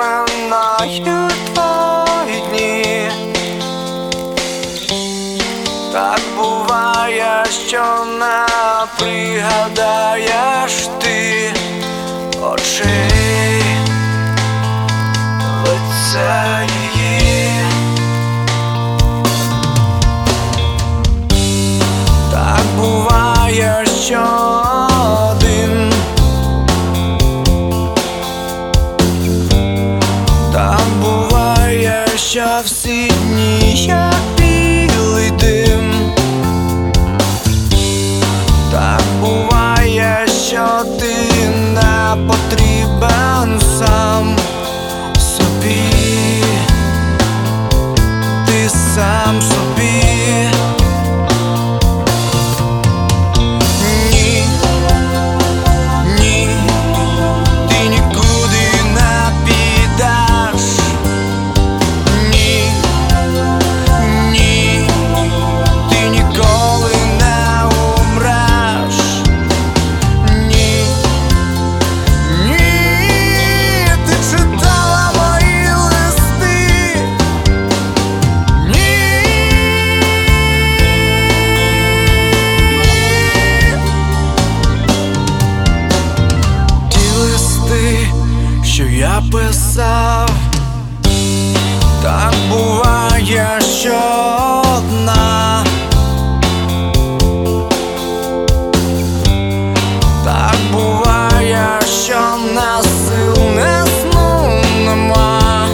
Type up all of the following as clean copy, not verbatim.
минають твої дні. Так буває, що не пригадаєш ти очей, лиця її. Так буває, що один, так буває, що всі дні як білий дим. Так буває, що ти не потрібен сам собі, ти сам собі. Ні, ні, ти нікуди не підеш. Ні, ні, ти ніколи не умреш. Ні, ні, ти читала мої листи. Ні, ті листи, що я писав, так буває, що одна. Так буває, що на сил не сну нема.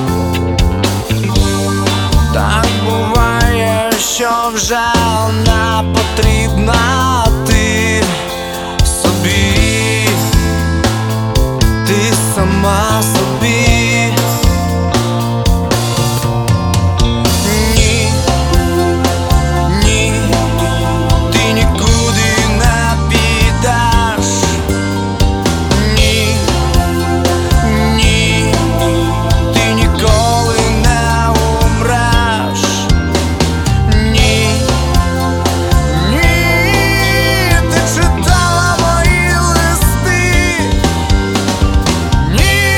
Так буває, що вже не потрібна ти собі, ти сама собі. Ні, ні, ти нікуди не підеш. Ні, ні, ти ніколи не умреш. Ні, ні, ти читала мої листи. Ні,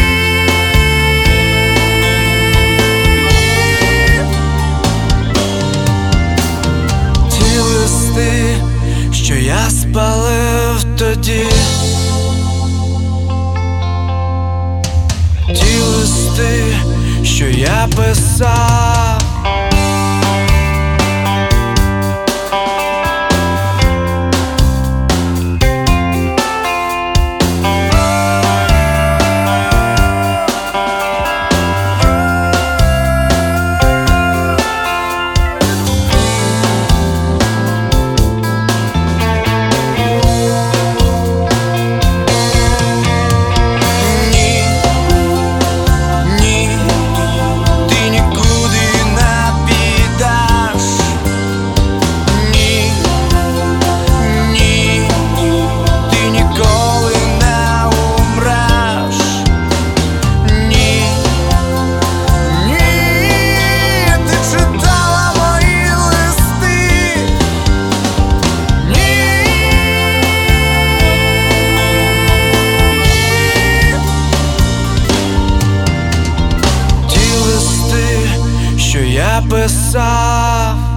ті листи, що я спалив тоді, ті листи, що я писав. Ні, ні, ти нікуди не підеш. Ні, ні, ти ніколи не умреш. Ні, ні, ти читала мої листи. Ні, ті листи, що я писав.